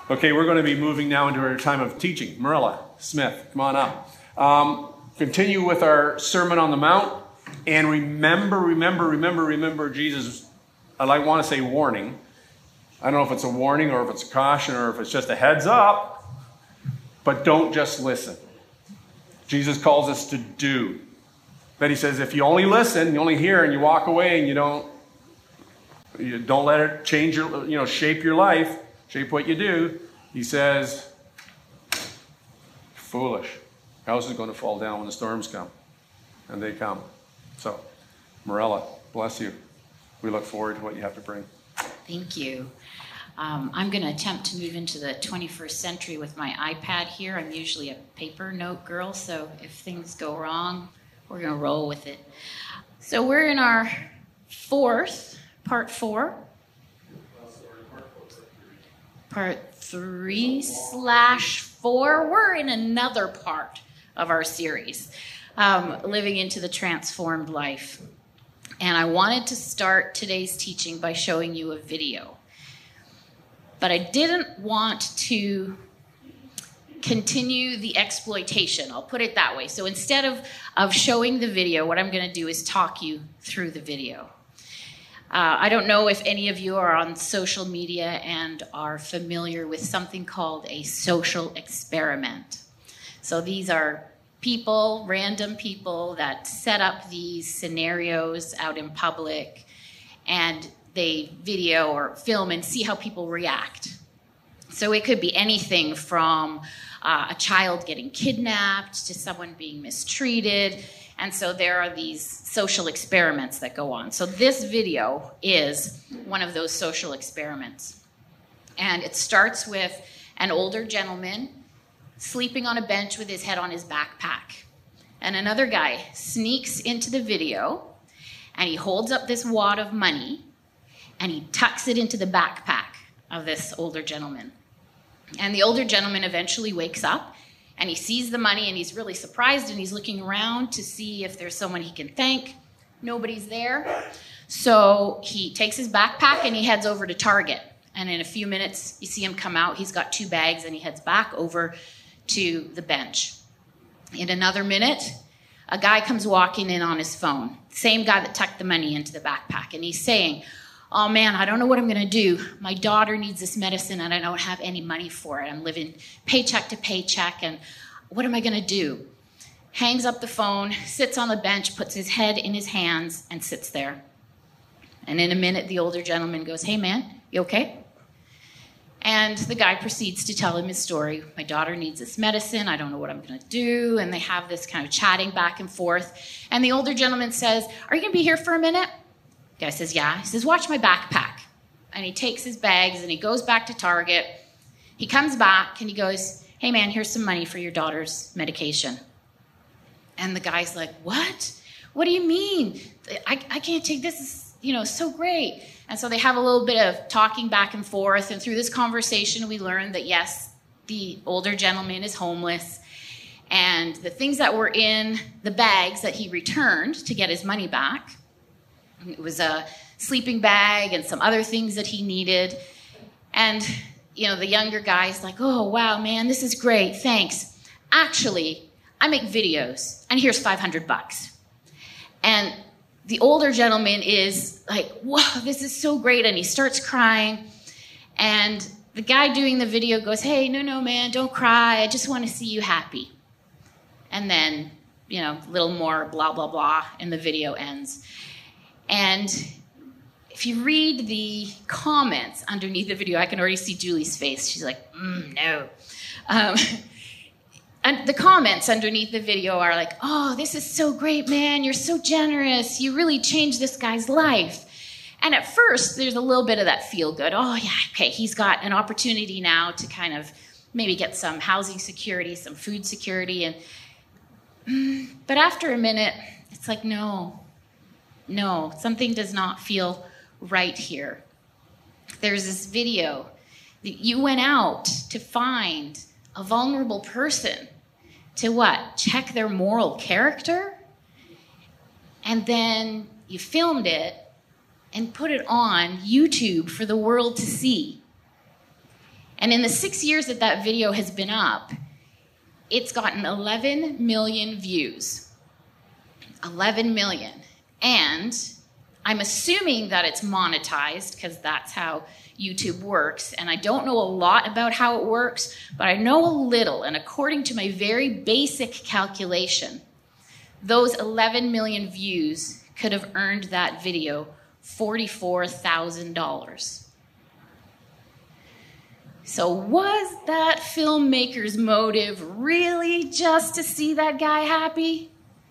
Okay, we're going to be moving now into our time of teaching. Marilla Smith, come on up. Continue with our Sermon on the Mount. And remember Jesus, I want to say warning. I don't know if it's a warning or if it's a caution or if it's just a heads up. But don't just listen. Jesus calls us to do. But he says if you only listen, you only hear, and you walk away and you don't let it change your, shape your life, shape what you do. He says, foolish. Your house is going to fall down when the storms come. And they come. So, Marilla, bless you. We look forward to what you have to bring. Thank you. I'm going to attempt to move into the 21st century with my iPad here. I'm usually a paper note girl, so if things go wrong, we're going to roll with it. So we're in our part 4. Part 3/4. We're in another part of our series, Living into the Transformed Life. And I wanted to start today's teaching by showing you a video. But I didn't want to continue the exploitation. I'll put it that way. So instead of showing the video, what I'm going to do is talk you through the video. I don't know if any of you are on social media and are familiar with something called a social experiment. So these are random people that set up these scenarios out in public, and they video or film and see how people react. So it could be anything from a child getting kidnapped to someone being mistreated. And so there are these social experiments that go on. So this video is one of those social experiments. And it starts with an older gentleman sleeping on a bench with his head on his backpack. And another guy sneaks into the video, and he holds up this wad of money, and he tucks it into the backpack of this older gentleman. And the older gentleman eventually wakes up, and he sees the money, and he's really surprised, and he's looking around to see if there's someone he can thank. Nobody's there. So he takes his backpack, and he heads over to Target. And in a few minutes, you see him come out. He's got 2 bags, and he heads back over to the bench. In another minute, a guy comes walking in on his phone. Same guy that tucked the money into the backpack. And he's saying, oh man, I don't know what I'm going to do. My daughter needs this medicine and I don't have any money for it. I'm living paycheck to paycheck, and what am I going to do? Hangs up the phone, sits on the bench, puts his head in his hands, and sits there. And in a minute, the older gentleman goes, hey man, you okay? And the guy proceeds to tell him his story. My daughter needs this medicine. I don't know what I'm going to do. And they have this kind of chatting back and forth. And the older gentleman says, are you going to be here for a minute? The guy says, yeah. He says, watch my backpack. And he takes his bags and he goes back to Target. He comes back and he goes, hey man, here's some money for your daughter's medication. And the guy's like, what? What do you mean? I can't take this. This is, so great. And so they have a little bit of talking back and forth. And through this conversation, we learn that, yes, the older gentleman is homeless. And the things that were in the bags that he returned to get his money back, it was a sleeping bag and some other things that he needed. And, the younger guy's like, oh, wow, man, this is great. Thanks. Actually, I make videos, and here's $500. And the older gentleman is like, wow, this is so great. And he starts crying. And the guy doing the video goes, hey, no, man, don't cry. I just want to see you happy. And then, a little more blah, blah, blah, and the video ends. And if you read the comments underneath the video, I can already see Julie's face. She's like, no. And the comments underneath the video are like, oh, this is so great, man. You're so generous. You really changed this guy's life. And at first, there's a little bit of that feel good. Oh, yeah, okay, he's got an opportunity now to kind of maybe get some housing security, some food security. But after a minute, it's like, no, something does not feel right here. There's this video that you went out to find a vulnerable person to what? Check their moral character? And then you filmed it and put it on YouTube for the world to see. And in the 6 years that that video has been up, it's gotten 11 million views. 11 million. And I'm assuming that it's monetized because that's how YouTube works. And I don't know a lot about how it works, but I know a little. And according to my very basic calculation, those 11 million views could have earned that video $44,000. So was that filmmaker's motive really just to see that guy happy?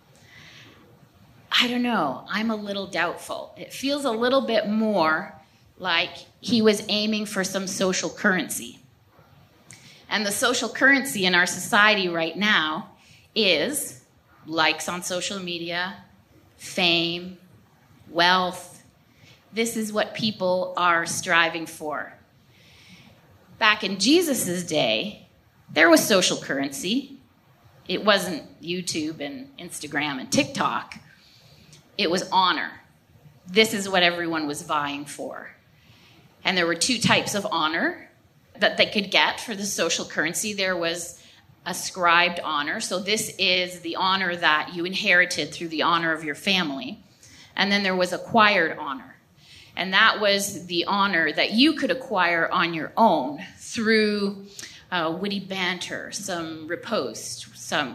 I don't know. I'm a little doubtful. It feels a little bit more like he was aiming for some social currency. And the social currency in our society right now is likes on social media, fame, wealth. This is what people are striving for. Back in Jesus' day, there was social currency. It wasn't YouTube and Instagram and TikTok. It was honor. This is what everyone was vying for. And there were two types of honor that they could get for the social currency. There was ascribed honor. So this is the honor that you inherited through the honor of your family. And then there was acquired honor. And that was the honor that you could acquire on your own through witty banter, some riposte, some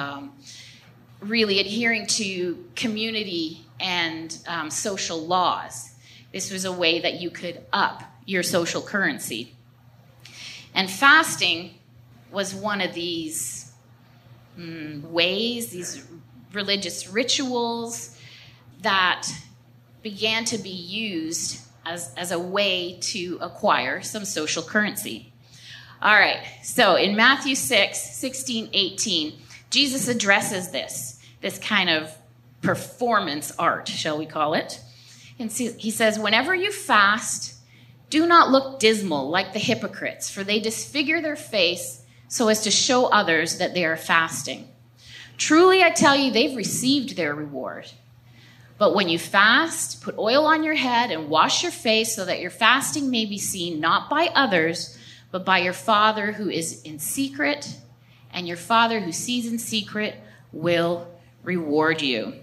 really adhering to community and social laws. This was a way that you could up your social currency. And fasting was one of these ways, these religious rituals that began to be used as a way to acquire some social currency. All right, so in Matthew 6, 16, 18, Jesus addresses this kind of performance art, shall we call it. And he says, whenever you fast, do not look dismal like the hypocrites, for they disfigure their face so as to show others that they are fasting. Truly, I tell you, they've received their reward. But when you fast, put oil on your head and wash your face so that your fasting may be seen not by others, but by your Father who is in secret, and your Father who sees in secret will reward you.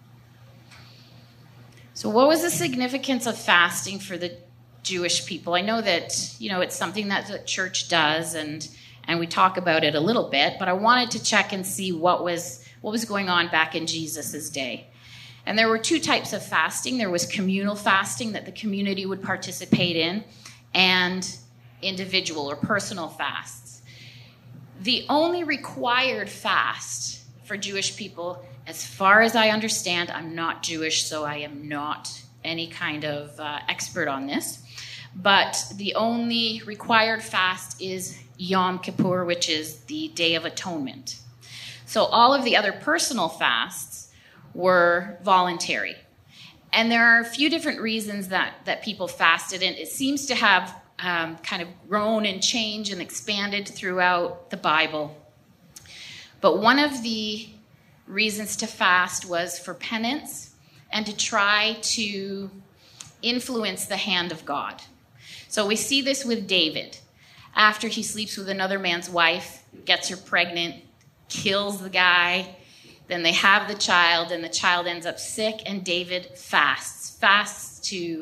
So what was the significance of fasting for the Jewish people? I know that, it's something that the church does, and we talk about it a little bit, but I wanted to check and see what was going on back in Jesus' day. And there were two types of fasting. There was communal fasting that the community would participate in, and individual or personal fasts. The only required fast for Jewish people, as far as I understand, I'm not Jewish, so I am not any kind of expert on this, but the only required fast is Yom Kippur, which is the Day of Atonement. So all of the other personal fasts were voluntary. And there are a few different reasons that people fasted, and it seems to have kind of grown and changed and expanded throughout the Bible. But one of the reasons to fast was for penance and to try to influence the hand of God. So we see this with David. After he sleeps with another man's wife, gets her pregnant, kills the guy, then they have the child, and the child ends up sick, and David fasts to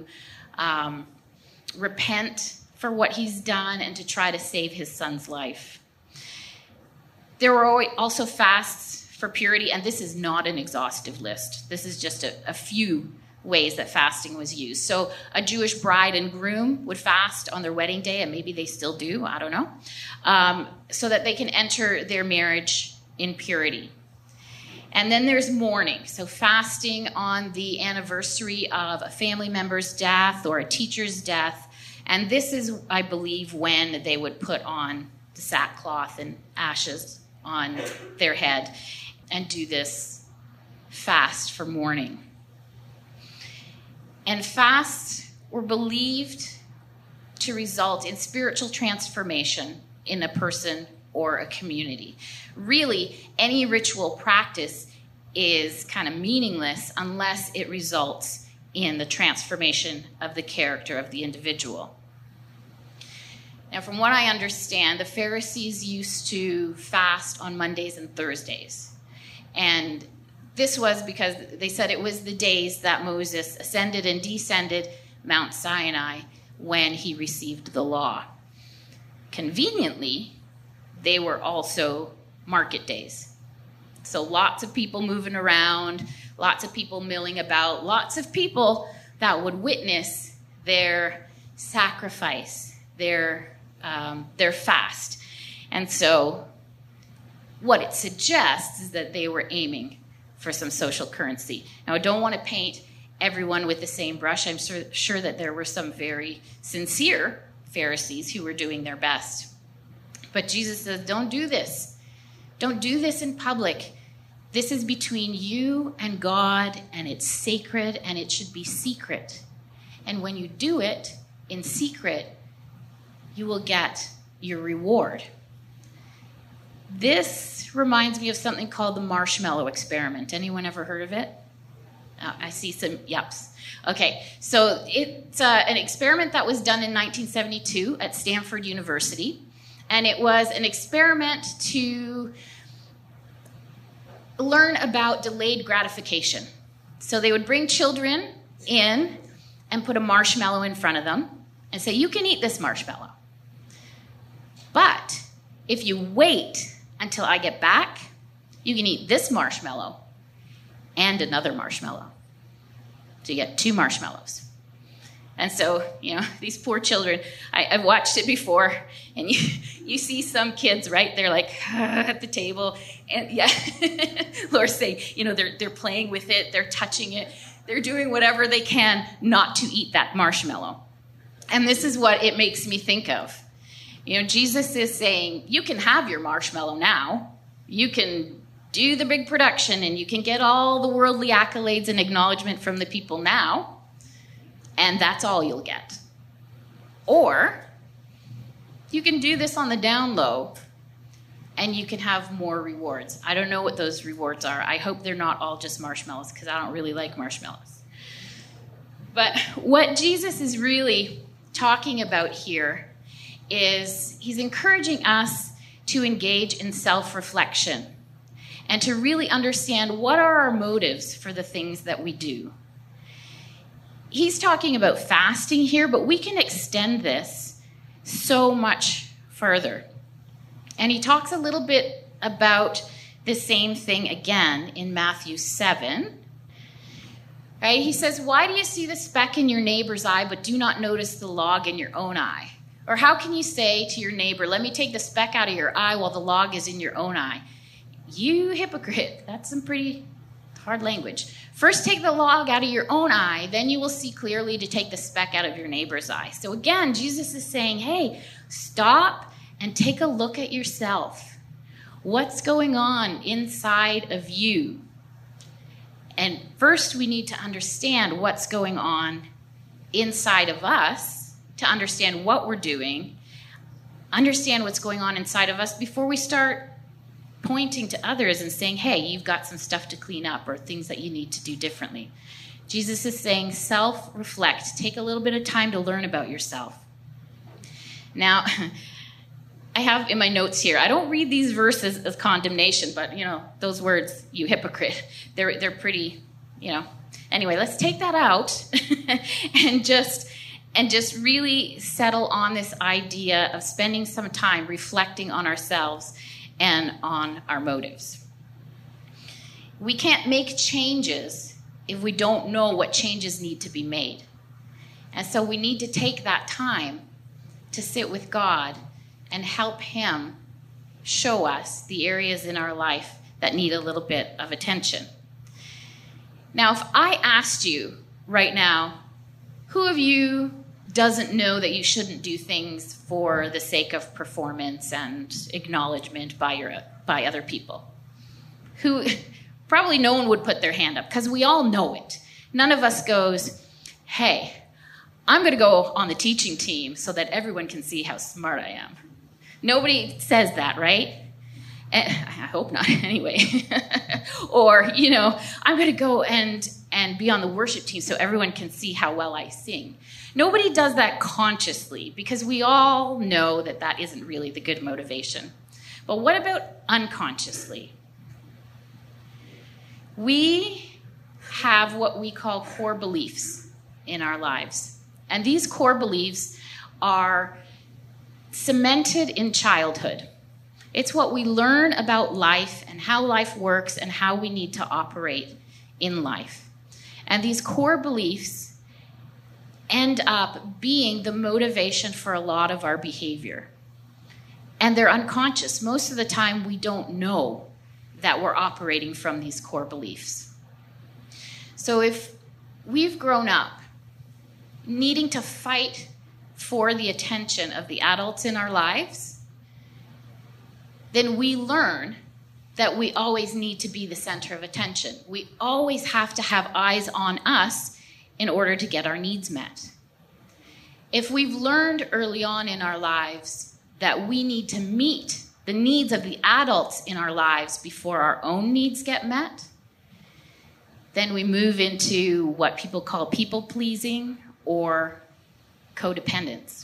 repent for what he's done and to try to save his son's life. There were also fasts for purity, and this is not an exhaustive list. This is just a few ways that fasting was used. So a Jewish bride and groom would fast on their wedding day, and maybe they still do, I don't know, so that they can enter their marriage in purity. And then there's mourning, so fasting on the anniversary of a family member's death or a teacher's death. And this is, I believe, when they would put on the sackcloth and ashes on their head and do this fast for mourning. And fasts were believed to result in spiritual transformation in a person or a community. Really, any ritual practice is kind of meaningless unless it results in the transformation of the character of the individual. Now, from what I understand, the Pharisees used to fast on Mondays and Thursdays. And this was because they said it was the days that Moses ascended and descended Mount Sinai when he received the law. Conveniently, they were also market days. So lots of people moving around, lots of people milling about, lots of people that would witness their sacrifice, their fast. And so what it suggests is that they were aiming for some social currency. Now, I don't want to paint everyone with the same brush. I'm sure that there were some very sincere Pharisees who were doing their best. But Jesus says, don't do this. Don't do this in public. This is between you and God, and it's sacred, and it should be secret. And when you do it in secret, you will get your reward. This reminds me of something called the marshmallow experiment. Anyone ever heard of it? I see some yups. Okay, so it's an experiment that was done in 1972 at Stanford University. And it was an experiment to learn about delayed gratification. So they would bring children in and put a marshmallow in front of them and say, you can eat this marshmallow. But if you wait until I get back, you can eat this marshmallow and another marshmallow. So you get 2 marshmallows. And so, these poor children, I've watched it before, and you see some kids, right? They're like at the table, and yeah, Laura's saying, they're playing with it, they're touching it, they're doing whatever they can not to eat that marshmallow. And this is what it makes me think of. Jesus is saying, you can have your marshmallow now. You can do the big production, and you can get all the worldly accolades and acknowledgement from the people now. And that's all you'll get. Or you can do this on the down low and you can have more rewards. I don't know what those rewards are. I hope they're not all just marshmallows because I don't really like marshmallows. But what Jesus is really talking about here is he's encouraging us to engage in self-reflection and to really understand what are our motives for the things that we do. He's talking about fasting here, but we can extend this so much further. And he talks a little bit about the same thing again in Matthew 7. Right? He says, why do you see the speck in your neighbor's eye, but do not notice the log in your own eye? Or how can you say to your neighbor, let me take the speck out of your eye while the log is in your own eye? You hypocrite. That's some pretty hard language. First take the log out of your own eye, then you will see clearly to take the speck out of your neighbor's eye. So again, Jesus is saying, hey, stop and take a look at yourself. What's going on inside of you? And first we need to understand what's going on inside of us to understand what we're doing, understand what's going on inside of us before we start pointing to others and saying, hey, you've got some stuff to clean up or things that you need to do differently. Jesus is saying self-reflect. Take a little bit of time to learn about yourself. Now, I have in my notes here, I don't read these verses as condemnation, but, those words, you hypocrite, they're pretty, Anyway, let's take that out and just really settle on this idea of spending some time reflecting on ourselves and on our motives. We can't make changes if we don't know what changes need to be made. And so we need to take that time to sit with God and help him show us the areas in our life that need a little bit of attention. Now, if I asked you right now, who of you doesn't know that you shouldn't do things for the sake of performance and acknowledgement by other people? Who probably no one would put their hand up because we all know it. None of us goes, hey, I'm going to go on the teaching team so that everyone can see how smart I am. Nobody says that, right? I hope not anyway. Or, I'm going to go and be on the worship team so everyone can see how well I sing. Nobody does that consciously because we all know that that isn't really the good motivation. But what about unconsciously? We have what we call core beliefs in our lives. And these core beliefs are cemented in childhood. It's what we learn about life and how life works and how we need to operate in life. And these core beliefs end up being the motivation for a lot of our behavior. And they're unconscious. Most of the time, we don't know that we're operating from these core beliefs. So if we've grown up needing to fight for the attention of the adults in our lives, then we learn that we always need to be the center of attention. We always have to have eyes on us in order to get our needs met. If we've learned early on in our lives that we need to meet the needs of the adults in our lives before our own needs get met, then we move into what people call people-pleasing or codependence.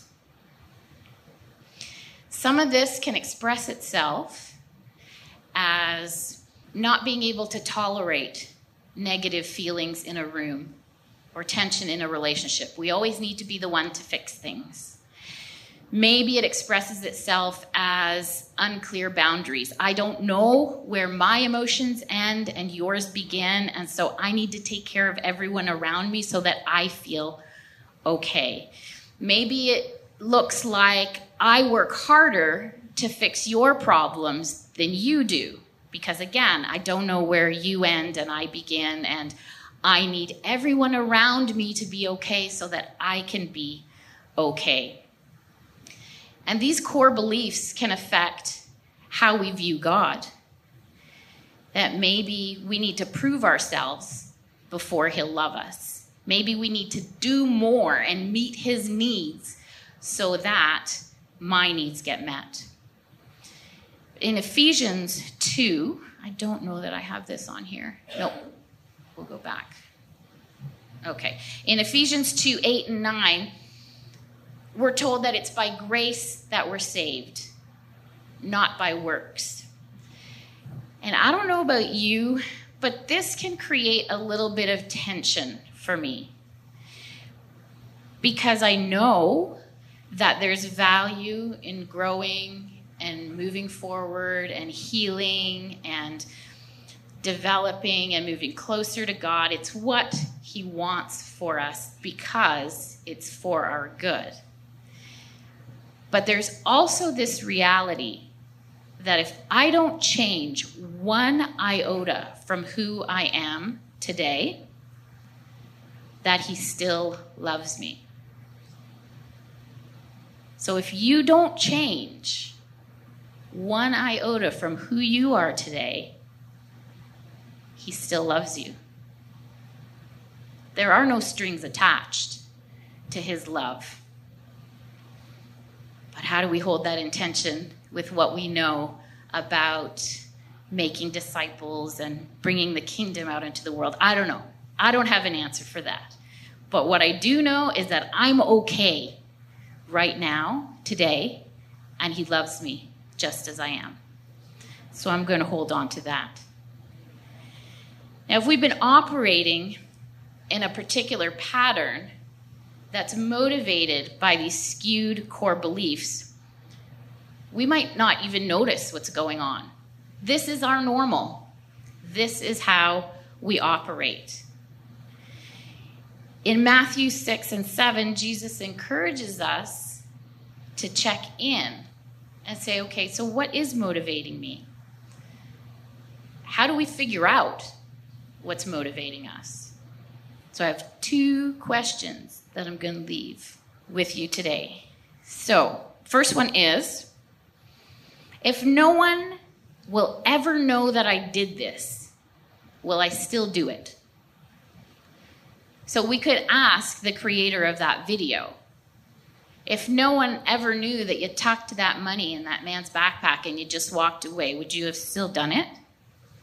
Some of this can express itself as not being able to tolerate negative feelings in a room or tension in a relationship. We always need to be the one to fix things. Maybe it expresses itself as unclear boundaries. I don't know where my emotions end and yours begin, and so I need to take care of everyone around me so that I feel okay. Maybe it looks like I work harder to fix your problems than you do, because again, I don't know where you end and I begin, and I need everyone around me to be okay so that I can be okay. And these core beliefs can affect how we view God. That maybe we need to prove ourselves before he'll love us. Maybe we need to do more and meet his needs so that my needs get met. In Ephesians 2, I don't know that I have this on here. Nope, we'll go back. Okay, in Ephesians 2, 8 and 9, we're told that it's by grace that we're saved, not by works. And I don't know about you, but this can create a little bit of tension for me. Because I know that there's value in growing and moving forward and healing and developing and moving closer to God. It's what he wants for us because it's for our good. But there's also this reality that if I don't change one iota from who I am today, that he still loves me. So if you don't change one iota from who you are today, he still loves you. There are no strings attached to his love. But how do we hold that intention with what we know about making disciples and bringing the kingdom out into the world? I don't know. I don't have an answer for that. But what I do know is that I'm okay right now, today, and he loves me just as I am. So I'm going to hold on to that. Now, if we've been operating in a particular pattern that's motivated by these skewed core beliefs, we might not even notice what's going on. This is our normal. This is how we operate. In Matthew 6 and 7, Jesus encourages us to check in and say, okay, so what is motivating me? How do we figure out what's motivating us? So I have 2 questions that I'm going to leave with you today. So, first one is, if no one will ever know that I did this, will I still do it? So we could ask the creator of that video, if no one ever knew that you tucked that money in that man's backpack and you just walked away, would you have still done it?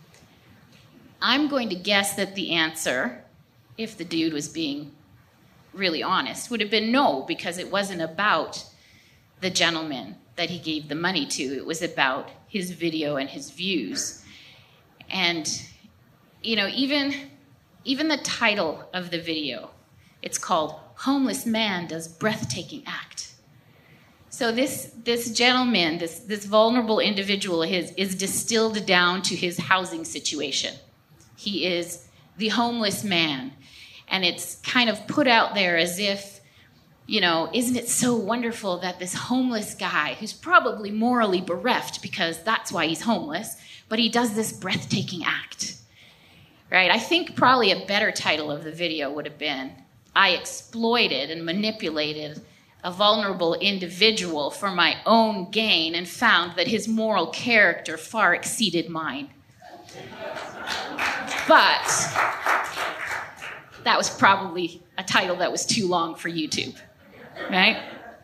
I'm going to guess that the answer, if the dude was being really honest, would have been no, because it wasn't about the gentleman that he gave the money to. It was about his video and his views. And, you know, even the title of the video, it's called Homeless Man Does Breathtaking Act. So this gentleman, this vulnerable individual is distilled down to his housing situation. He is the homeless man. And it's kind of put out there as if, you know, isn't it so wonderful that this homeless guy, who's probably morally bereft because that's why he's homeless, but he does this breathtaking act, right? I think probably a better title of the video would have been, I exploited and manipulated a vulnerable individual for my own gain and found that his moral character far exceeded mine. But that was probably a title that was too long for YouTube, right?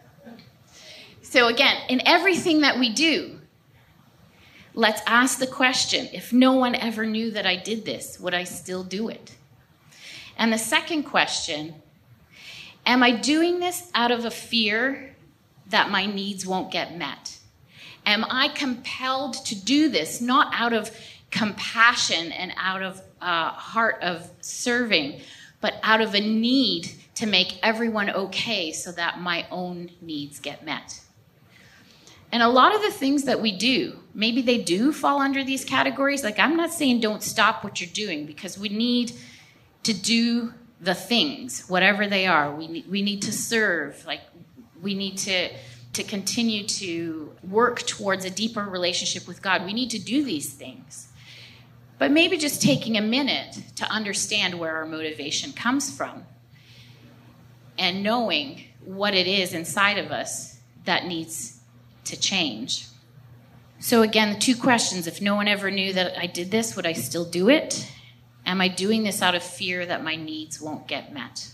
So again, in everything that we do, let's ask the question, if no one ever knew that I did this, would I still do it? And the second question, am I doing this out of a fear that my needs won't get met? Am I compelled to do this not out of compassion and out of a heart of serving, but out of a need to make everyone okay so that my own needs get met? And a lot of the things that we do, maybe they do fall under these categories. Like, I'm not saying don't stop what you're doing, because we need to do the things, whatever they are. We need to serve. Like, we need to continue to work towards a deeper relationship with God. We need to do these things. But maybe just taking a minute to understand where our motivation comes from and knowing what it is inside of us that needs to change. So again, the two questions: if no one ever knew that I did this, would I still do it? Am I doing this out of fear that my needs won't get met?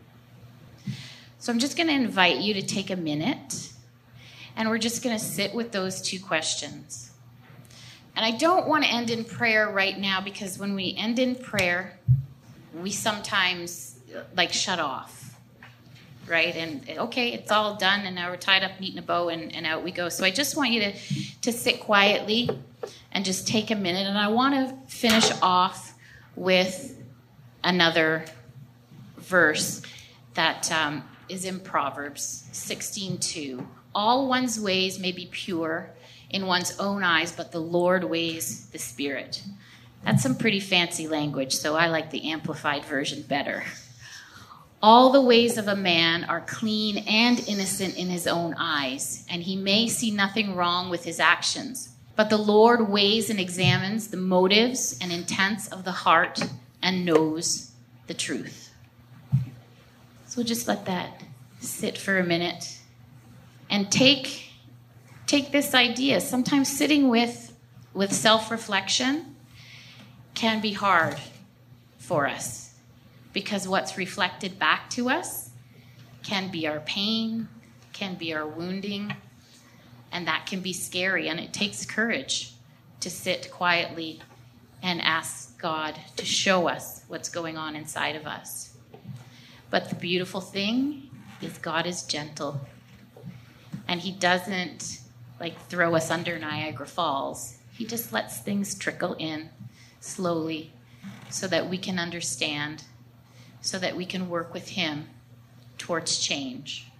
So I'm just going to invite you to take a minute, and we're just going to sit with those two questions. And I don't want to end in prayer right now, because when we end in prayer, we sometimes shut off, right? And okay, it's all done, and now we're tied up, neat in a bow, and out we go. So I just want you to sit quietly and just take a minute. And I want to finish off with another verse that is in Proverbs 16:2. All one's ways may be pure in one's own eyes, but the Lord weighs the spirit. That's some pretty fancy language, so I like the amplified version better. All the ways of a man are clean and innocent in his own eyes, and he may see nothing wrong with his actions. But the Lord weighs and examines the motives and intents of the heart and knows the truth. So just let that sit for a minute and take this idea. Sometimes sitting with self-reflection can be hard for us, because what's reflected back to us can be our pain, can be our wounding, and that can be scary, and it takes courage to sit quietly and ask God to show us what's going on inside of us. But the beautiful thing is God is gentle, and he doesn't throw us under Niagara Falls. He just lets things trickle in slowly so that we can understand, so that we can work with him towards change.